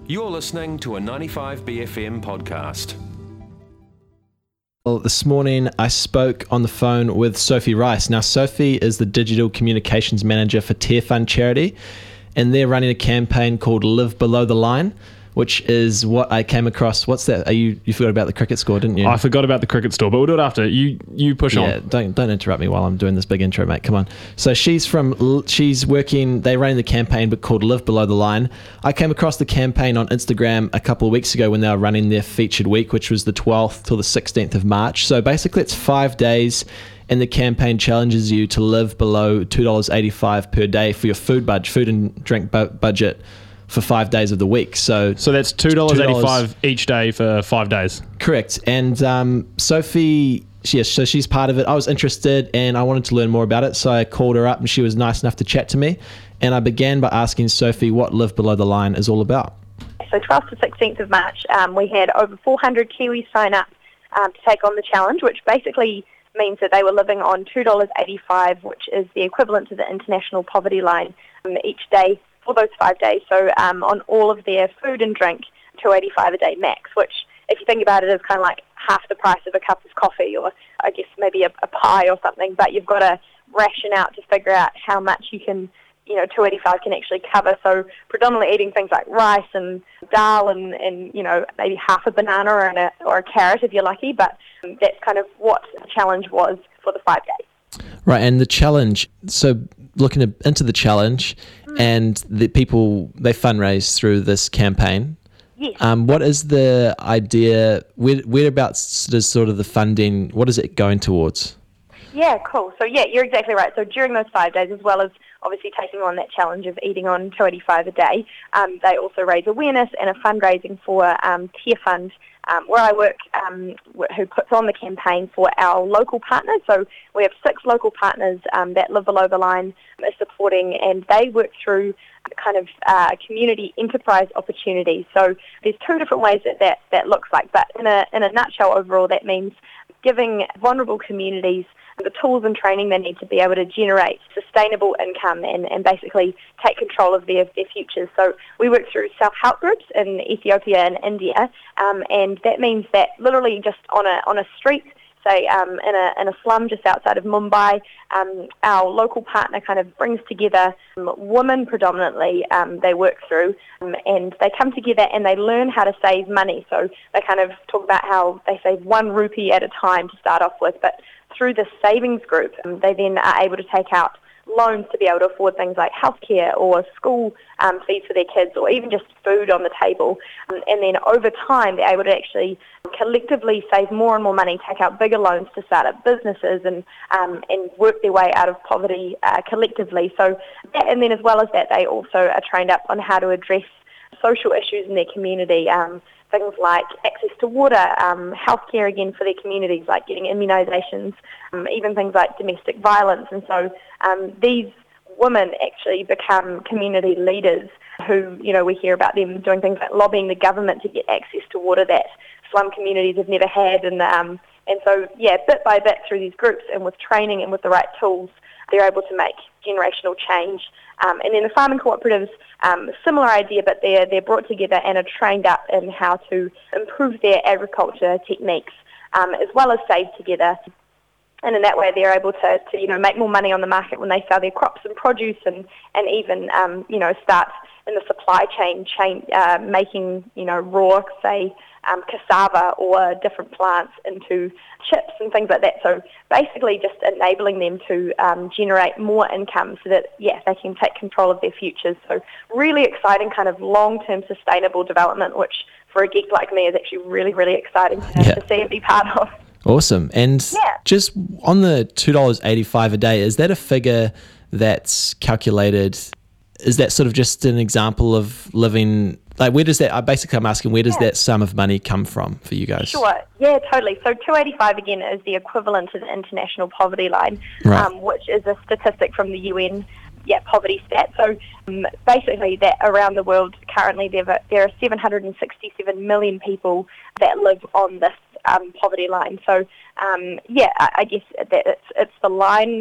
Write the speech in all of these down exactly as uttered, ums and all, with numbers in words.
You're listening to a ninety-five B F M podcast. Well, this morning I spoke on the phone with Sophie Rice. Now, Sophie is the Digital Communications Manager for Tearfund Charity, and they're running a campaign called Live Below the Line, which is what I came across. What's that? Are you you forgot about the cricket score, didn't you? I forgot about the cricket score, but we'll do it after. You you push yeah, on. don't don't interrupt me while I'm doing this big intro, mate. Come on. So she's from she's working. They ran the campaign, but called Live Below the Line. I came across the campaign on Instagram a couple of weeks ago when they were running their featured week, which was the twelfth till the sixteenth of March. So basically, it's five days. And the campaign challenges you to live below two dollars eighty-five per day for your food budget, food and drink bu- budget for five days of the week. So so that's two dollars eighty-five each day for five days. Correct. And um, Sophie, yes, so she's part of it. I was interested and I wanted to learn more about it. So I called her up and she was nice enough to chat to me. And I began by asking Sophie what Live Below the Line is all about. So twelfth to sixteenth of March, um, we had over four hundred Kiwis sign up um, to take on the challenge, which basically means that they were living on two dollars eighty-five, which is the equivalent to the international poverty line um, each day for those five days. So um, on all of their food and drink, two dollars eighty-five a day max, which if you think about it is kind of like half the price of a cup of coffee or I guess maybe a, a pie or something, but you've got to ration out to figure out how much you can, you know, two dollars eighty-five can actually cover. So predominantly eating things like rice and dal and, and you know, maybe half a banana or a, or a carrot if you're lucky, but um, that's kind of what the challenge was for the five days. Right, and the challenge, so looking into the challenge mm. and the people, they fundraise through this campaign. Yes. Um, what is the idea, where, whereabouts does sort of the funding, what is it going towards? Yeah, cool. So yeah, you're exactly right. So during those five days, as well as obviously taking on that challenge of eating on two dollars eighty-five a day, um, they also raise awareness and are fundraising for um, Tearfund, um, where I work, um, who puts on the campaign for our local partners. So we have six local partners um, that Live Below the Line is supporting, and they work through kind of uh, community enterprise opportunities. So there's two different ways that, that that looks like, but in a in a nutshell, overall, that means giving vulnerable communities the tools and training they need to be able to generate sustainable income and, and basically take control of their, their futures. So we work through self-help groups in Ethiopia and India, um, and that means that literally just on a on a street, say um, in a in a slum just outside of Mumbai, um, our local partner kind of brings together um, women predominantly um, they work through, um, and they come together and they learn how to save money. So they kind of talk about how they save one rupee at a time to start off with, but through this savings group, um, they then are able to take out loans to be able to afford things like healthcare or school um, fees for their kids, or even just food on the table. Um, and then over time, they're able to actually collectively save more and more money, take out bigger loans to start up businesses, and um, and work their way out of poverty uh, collectively. So, that, and then as well as that, they also are trained up on how to address social issues in their community. Um, Things like access to water, um, healthcare again for their communities, like getting immunisations, um, even things like domestic violence. And so um, these women actually become community leaders who, you know, we hear about them doing things like lobbying the government to get access to water that slum communities have never had. And um, and so, yeah, bit by bit through these groups and with training and with the right tools, they're able to make generational change. Um, and then the farming cooperatives, um, similar idea, but they're they're brought together and are trained up in how to improve their agriculture techniques, um, as well as save together. And in that way, they're able to, to you know make more money on the market when they sell their crops and produce, and and even um, you know start in the supply chain, chain uh, making you know raw, say, um, cassava or different plants into chips and things like that. So basically just enabling them to um, generate more income so that, yeah, they can take control of their futures. So really exciting kind of long-term sustainable development, which for a geek like me is actually really, really exciting to, yeah. to see and be part of. Awesome. And yeah. just on the two dollars eighty-five a day, is that a figure that's calculated? Is that sort of just an example of living, like where does that, basically I'm asking, where does yeah. that sum of money come from for you guys? Sure, yeah, totally. So two eighty-five again is the equivalent to the international poverty line, right. um, which is a statistic from the U N yeah, poverty stat. So um, basically that around the world currently there are, there are seven hundred sixty-seven million people that live on this um, poverty line. So um, yeah, I, I guess that it's, it's the line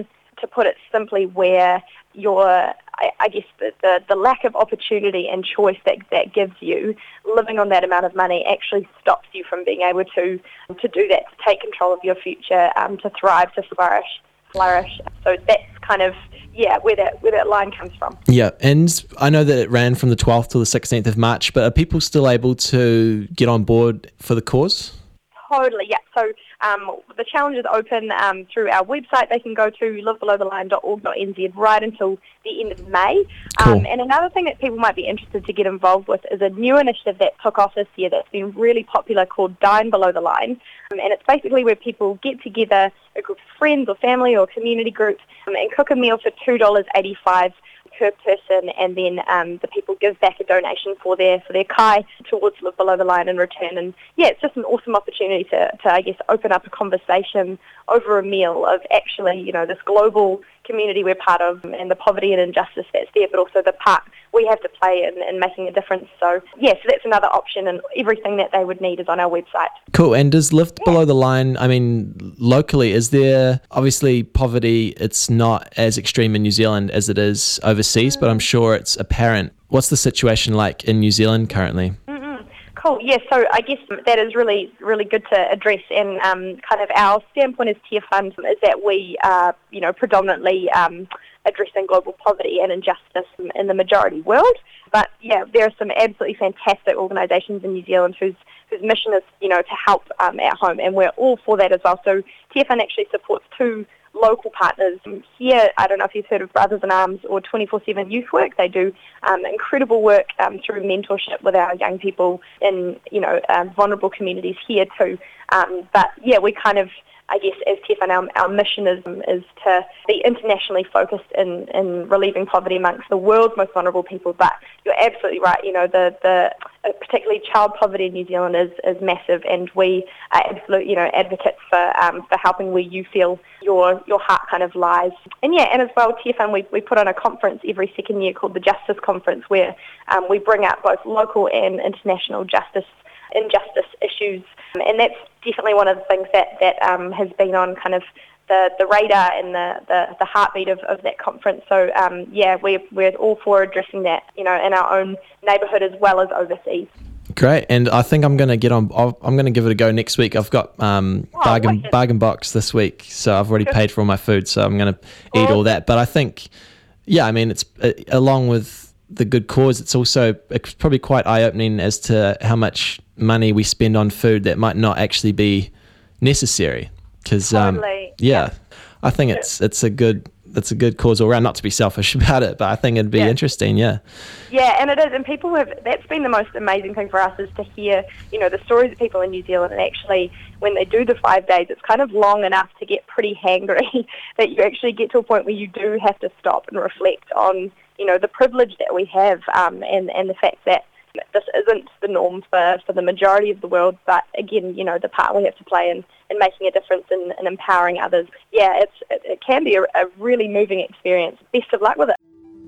to put it simply, where your, I, I guess, the, the, the lack of opportunity and choice that that gives you, living on that amount of money actually stops you from being able to to do that, to take control of your future, um, to thrive, to flourish, flourish. So that's kind of, yeah, where that where that line comes from. Yeah, and I know that it ran from the twelfth to the sixteenth of March, but are people still able to get on board for the cause? Totally, yeah. So um, the challenge is open um, through our website. They can go to live below the line dot org dot n z right until the end of May. Cool. Um, and another thing that people might be interested to get involved with is a new initiative that took off this year that's been really popular called Dine Below the Line. Um, and it's basically where people get together, a group of friends or family or community group, um, and cook a meal for two dollars eighty-five per person, and then um, the people give back a donation for their for their kai towards Live Below the Line in return. And yeah, it's just an awesome opportunity to, to I guess, open up a conversation over a meal of actually, you know, this global community we're part of, and the poverty and injustice that's there, but also the part we have to play in, in making a difference. So yeah, so that's another option, and everything that they would need is on our website. Cool. And does Live yeah. Below the Line, I mean, locally, is there, obviously poverty, it's not as extreme in New Zealand as it is overseas, mm. but I'm sure it's apparent. What's the situation like in New Zealand currently? Cool. Yeah, so I guess that is really, really good to address, and um, kind of our standpoint as Tear Fund is that we are, you know, predominantly um, addressing global poverty and injustice in the majority world. But yeah, there are some absolutely fantastic organisations in New Zealand whose whose mission is, you know, to help um, at home, and we're all for that as well. So Tear Fund actually supports two local partners here. I don't know if you've heard of Brothers in Arms or twenty-four seven Youth Work. They do um, incredible work um, through mentorship with our young people in, you know, um, vulnerable communities here too. Um, but yeah, we kind of, I guess, as Tear Fund, our, our mission is is to be internationally focused in, in relieving poverty amongst the world's most vulnerable people. But you're absolutely right. You know, the the uh, particularly child poverty in New Zealand is, is massive, and we are absolute, you know, advocates for um, for helping where you feel your your heart kind of lies. And yeah, and as well, Tear Fund, we we put on a conference every second year called the Justice Conference, where um, we bring up both local and international justice injustice issues, and that's definitely one of the things that that um, has been on kind of the, the radar and the, the, the heartbeat of, of that conference. So um, yeah, we're we're all for addressing that, you know, in our own neighbourhood as well as overseas. Great, and I think I'm going to get on. I'll, I'm going to give it a go next week. I've got um, oh, bargain wicked. bargain box this week, so I've already paid for all my food, so I'm going to eat all that. But I think, yeah, I mean, it's uh, along with the good cause, it's also it's probably quite eye-opening as to how much money we spend on food that might not actually be necessary. Because totally. um, yeah, yeah, I think it's it's a good it's a good cause all around. Not to be selfish about it, but I think it'd be yeah. interesting. Yeah. Yeah, and it is, and people have. That's been the most amazing thing for us, is to hear, you know, the stories of people in New Zealand, and actually when they do the five days, it's kind of long enough to get pretty hangry that you actually get to a point where you do have to stop and reflect on, you know, the privilege that we have, um, and and the fact that this isn't the norm for, for the majority of the world, but again, you know, the part we have to play in, in making a difference and, and empowering others. Yeah, it's it, it can be a, a really moving experience. Best of luck with it.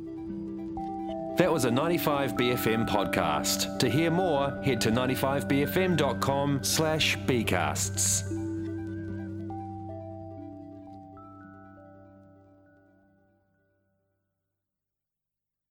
That was a ninety-five B F M podcast. To hear more, head to ninety-five b f m dot com slash bcasts.